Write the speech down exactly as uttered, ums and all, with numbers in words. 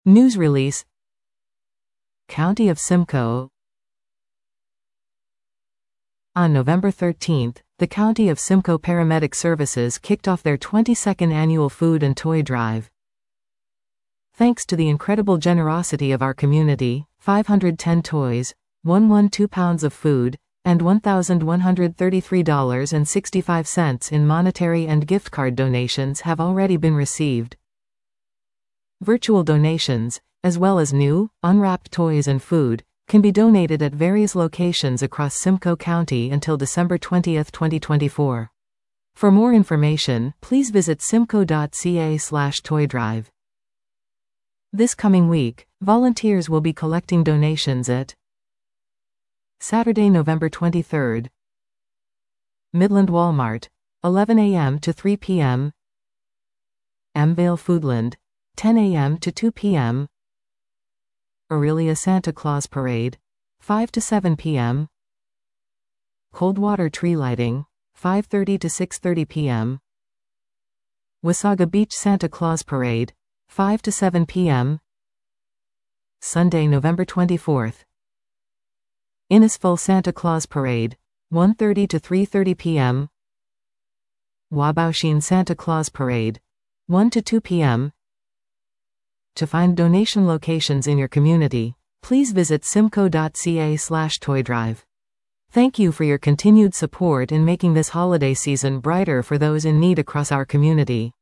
News release. County of Simcoe. On November thirteenth, the County of Simcoe Paramedic Services kicked off their twenty-second annual food and toy drive. Thanks to the incredible generosity of our community, five hundred ten toys, one hundred twelve pounds of food, and one thousand one hundred thirty-three dollars and sixty-five cents in monetary and gift card donations have already been received. Virtual donations, as well as new, unwrapped toys and food, can be donated at various locations across Simcoe County until December twentieth, twenty twenty-four. For more information, please visit simcoe dot c a slash toy drive. This coming week, volunteers will be collecting donations at Saturday, November twenty-third. Midland Walmart, eleven a m to three p m Amvale Foodland, ten a m to two p m Aurelia Santa Claus Parade, five to seven p m Coldwater Tree Lighting, five thirty to six thirty p m Wasaga Beach Santa Claus Parade, five to seven p m Sunday, November twenty-fourth. Innisfil Santa Claus Parade, one thirty to three thirty p m Wabaushien Santa Claus Parade, one to two p m To find donation locations in your community, please visit simcoe dot c a slash toy drive. Thank you for your continued support in making this holiday season brighter for those in need across our community.